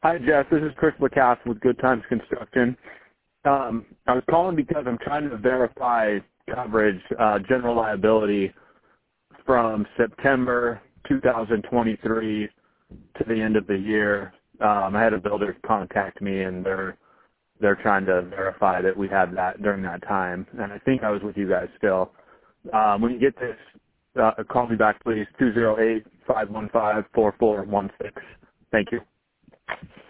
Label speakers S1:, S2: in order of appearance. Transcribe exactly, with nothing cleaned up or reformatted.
S1: Hi, Jeff. This is Chris Lacasse with Good Times Construction. Um, I was calling because I'm trying to verify coverage, uh, general liability from September two thousand twenty-three to the end of the year. Um, I had a builder contact me, and they're they're trying to verify that we had that during that time. And I think I was with you guys still. Um, when you get this, uh, call me back, please, two zero eight, five one five, four four one six. Thank you.